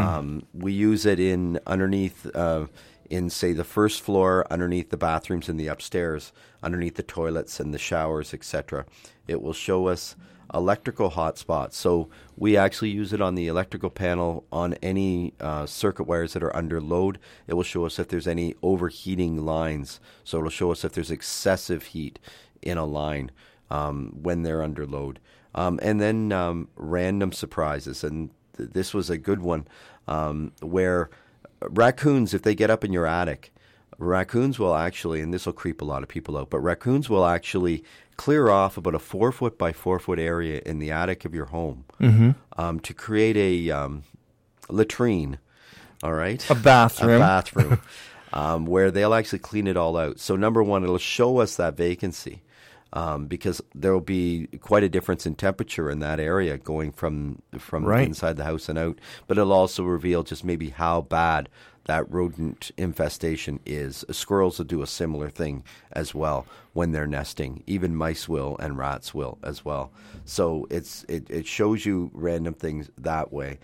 We use it underneath in, say, the first floor, underneath the bathrooms and the upstairs, underneath the toilets and the showers, etc. It will show us electrical hotspots. So we actually use it on the electrical panel on any circuit wires that are under load. It will show us if there's any overheating lines. So it'll show us if there's excessive heat in a line when they're under load. And then random surprises. And this was a good one where raccoons, if they get up in your attic, raccoons will actually, and this will creep a lot of people out, but raccoons will actually clear off about a 4 foot by 4 foot area in the attic of your home to create a latrine, all right? A bathroom. Where they'll actually clean it all out. So number one, it'll show us that vacancy. Because there will be quite a difference in temperature in that area going from inside the house and out. But it'll also reveal just maybe how bad that rodent infestation is. Squirrels will do a similar thing as well when they're nesting. Even mice will, and rats will as well. So it shows you random things that way.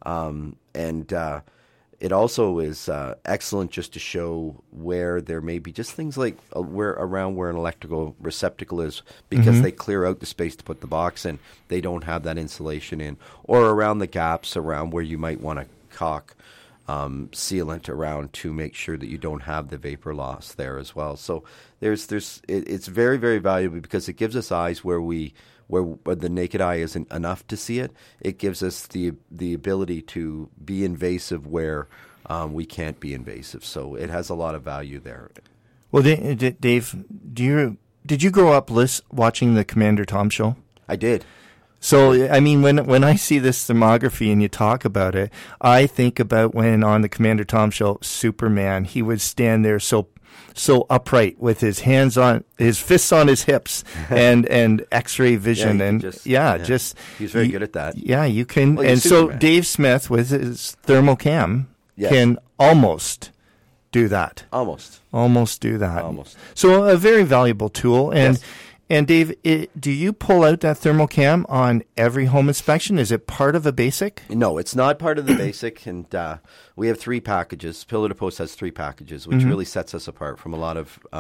It also is excellent just to show where there may be just things like around where an electrical receptacle is, because they clear out the space to put the box in. They don't have that insulation in, or around the gaps around where you might want to caulk sealant around to make sure that you don't have the vapor loss there as well. So it's very, very valuable because it gives us eyes where the naked eye isn't enough to see it. It gives us the ability to be invasive where we can't be invasive. So it has a lot of value there. Well, Dave, do you did you grow up watching the Commander Tom show? I did. So, I mean, when I see this thermography and you talk about it, I think about when on the Commander Tom show, Superman, he would stand there so upright with his fists on his hips and X-ray vision. He's very good at that. Yeah, you can. Well, and so Superman. Dave Smith with his thermocam Yes. can almost do that. Almost Do that. Almost. So a very valuable tool. And Yes. And Dave, do you pull out that thermocam on every home inspection? Is it part of a basic? No, it's not part of the basic, and we have 3 packages. Pillar to Post has 3 packages, which really sets us apart from a lot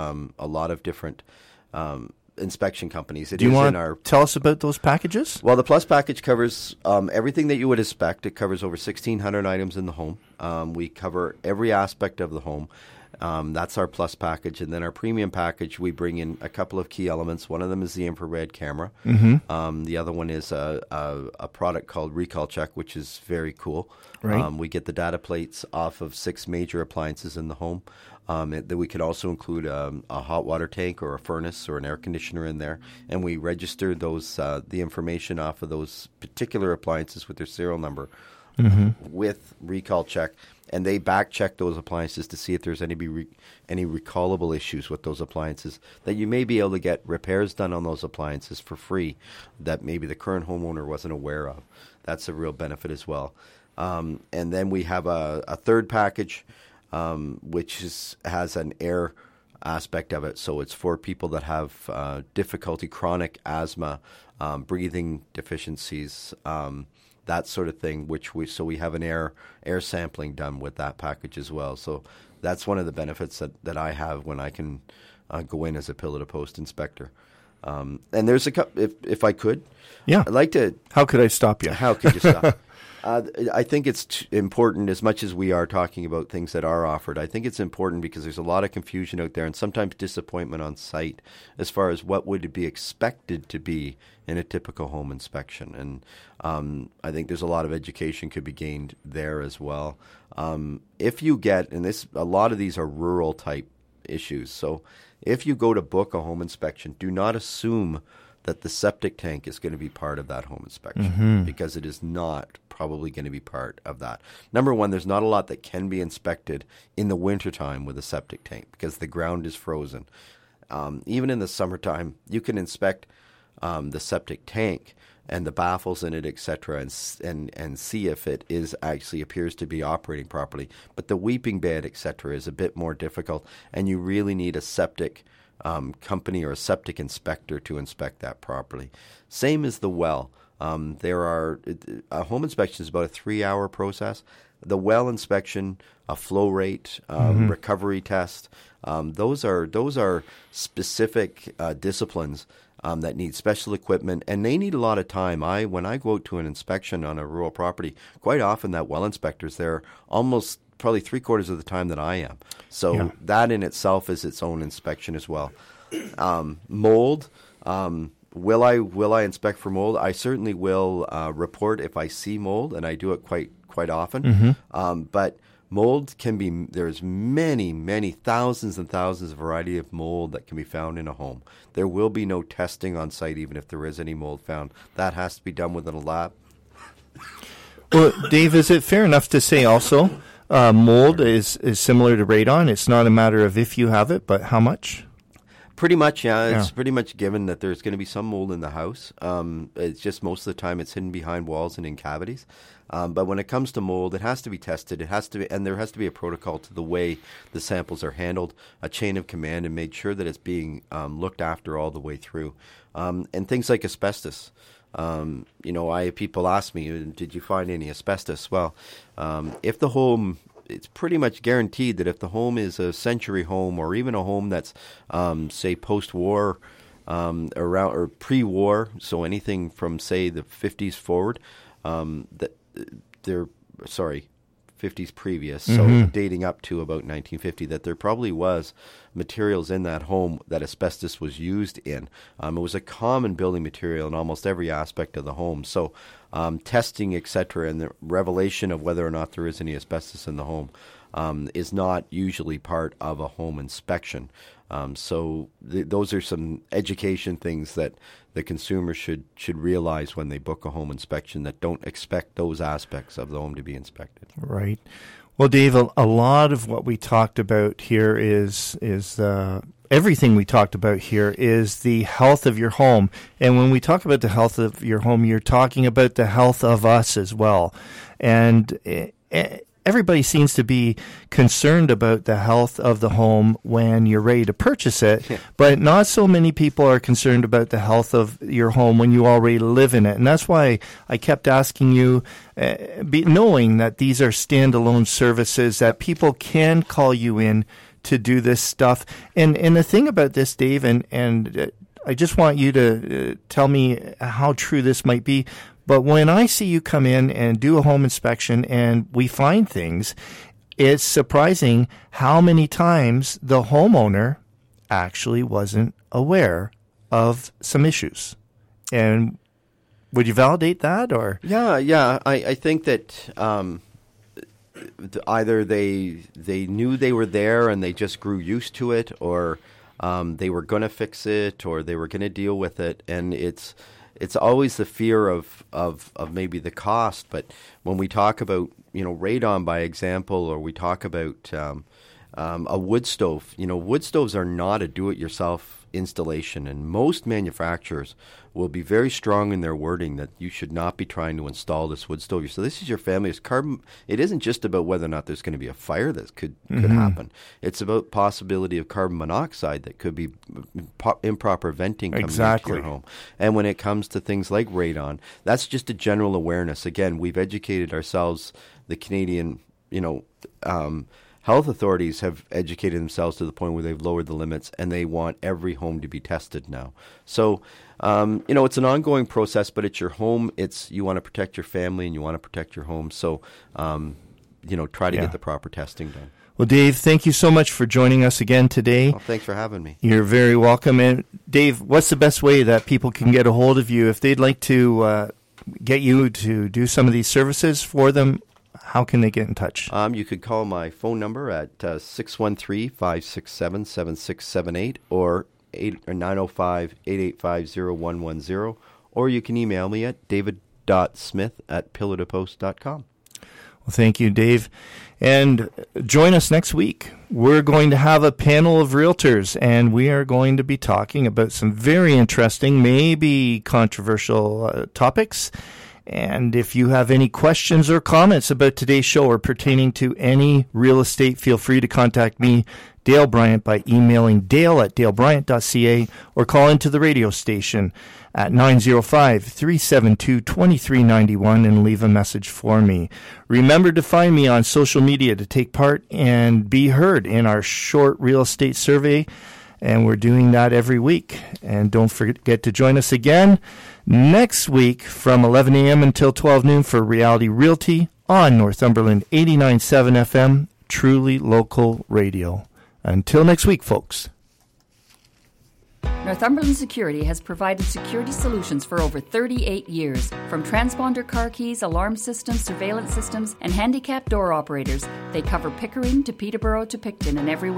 of different inspection companies. Do you want to tell us about those packages? Well, the Plus package covers everything that you would expect. It covers over 1,600 items in the home. We cover every aspect of the home. That's our Plus package. And then our Premium package, we bring in a couple of key elements. One of them is the infrared camera. The other one is a product called Recall Check, which is very cool. Right. We get the data plates off of 6 major appliances in the home. That we could also include a hot water tank or a furnace or an air conditioner in there. And we register those the information off of those particular appliances with their serial number with Recall Check. And they back check those appliances to see if there's any recallable issues with those appliances, that you may be able to get repairs done on those appliances for free that maybe the current homeowner wasn't aware of. That's a real benefit as well. And then we have a third package, which has an air aspect of it. So it's for people that have difficulty, chronic asthma, breathing deficiencies, that sort of thing, so we have an air sampling done with that package as well. So that's one of the benefits that I have when I can go in as a pillar to post inspector. And there's a couple, if I could. Yeah. I'd like to. How could I stop you? How could you stop? I think it's important, as much as we are talking about things that are offered, I think it's important because there's a lot of confusion out there and sometimes disappointment on site as far as what would be expected to be in a typical home inspection. And I think there's a lot of education could be gained there as well. If you get, and a lot of these are rural type issues, so if you go to book a home inspection, do not assume that the septic tank is going to be part of that home inspection, because it is not probably going to be part of that. Number one, there's not a lot that can be inspected in the wintertime with a septic tank because the ground is frozen. Even in the summertime, you can inspect the septic tank and the baffles in it, etc., and see if it is actually appears to be operating properly. But the weeping bed, etc., is a bit more difficult, and you really need a septic company or a septic inspector to inspect that properly. Same as the well. A home inspection is about a 3-hour process. The well inspection, a flow rate, recovery test, those are specific disciplines that need special equipment, and they need a lot of time. When I go out to an inspection on a rural property, quite often that well inspector's there almost probably 3/4 of the time that I am. So that in itself is its own inspection as well. Mold. Will I inspect for mold? I certainly will report if I see mold, and I do it quite often. But mold can be, there's many thousands and thousands of variety of mold that can be found in a home. There will be no testing on site even if there is any mold found. That has to be done within a lab. Well, Dave, is it fair enough to say also mold is similar to radon? It's not a matter of if you have it, but how much? Pretty much, yeah. It's pretty much given that there's going to be some mold in the house. It's just most of the time it's hidden behind walls and in cavities. But when it comes to mold, it has to be tested. It has to be, and there has to be a protocol to the way the samples are handled, a chain of command, and make sure that it's being looked after all the way through. And things like asbestos. People ask me, did you find any asbestos? Well, if the home, it's pretty much guaranteed that if the home is a century home or even a home that's, say, post-war, around or pre-war, so anything from, say, the 50s forward, 50s previous, so dating up to about 1950, that there probably was materials in that home that asbestos was used in. It was a common building material in almost every aspect of the home. So testing, etc., and the revelation of whether or not there is any asbestos in the home is not usually part of a home inspection. So those are some education things that the consumer should realize when they book a home inspection, that don't expect those aspects of the home to be inspected. Right. Well, Dave, a lot of what we talked about here is everything we talked about here is the health of your home. And when we talk about the health of your home, you're talking about the health of us as well. And everybody seems to be concerned about the health of the home when you're ready to purchase it, but not so many people are concerned about the health of your home when you already live in it. And that's why I kept asking you, knowing that these are standalone services, that people can call you in to do this stuff. And the thing about this, Dave, and I just want you to tell me how true this might be, but when I see you come in and do a home inspection and we find things, it's surprising how many times the homeowner actually wasn't aware of some issues. And would you validate that? Or Yeah. I think that either they knew they were there and they just grew used to it, or they were going to fix it, or they were going to deal with it. And it's always the fear of maybe the cost. But when we talk about, radon, by example, or we talk about a wood stove, wood stoves are not a do-it-yourself installation, and most manufacturers will be very strong in their wording that you should not be trying to install this wood stove. So this is your family's carbon. It isn't just about whether or not there's going to be a fire that could happen. It's about possibility of carbon monoxide that could be improper venting coming into your home. And when it comes to things like radon, that's just a general awareness. Again, we've educated ourselves. The Canadian, health authorities have educated themselves to the point where they've lowered the limits, and they want every home to be tested now. So, it's an ongoing process, but it's your home. You want to protect your family and you want to protect your home. So, try to get the proper testing done. Well, Dave, thank you so much for joining us again today. Well, thanks for having me. You're very welcome. And Dave, what's the best way that people can get a hold of you if they'd like to get you to do some of these services for them? How can they get in touch? You could call my phone number at 613-567-7678 or 905-885-0110, or you can email me at david.smith@pillowtopost.com. Well, thank you, Dave. And join us next week. We're going to have a panel of realtors, and we are going to be talking about some very interesting, maybe controversial topics. And if you have any questions or comments about today's show or pertaining to any real estate, feel free to contact me, Dale Bryant, by emailing dale@dalebryant.ca or call into the radio station at 905-372-2391 and leave a message for me. Remember to find me on social media to take part and be heard in our short real estate survey, and we're doing that every week. And don't forget to join us again next week from 11 a.m. until 12 noon for Reality Realty on Northumberland 89.7 FM, truly local radio. Until next week, folks. Northumberland Security has provided security solutions for over 38 years. From transponder car keys, alarm systems, surveillance systems, and handicapped door operators, they cover Pickering to Peterborough to Picton and everywhere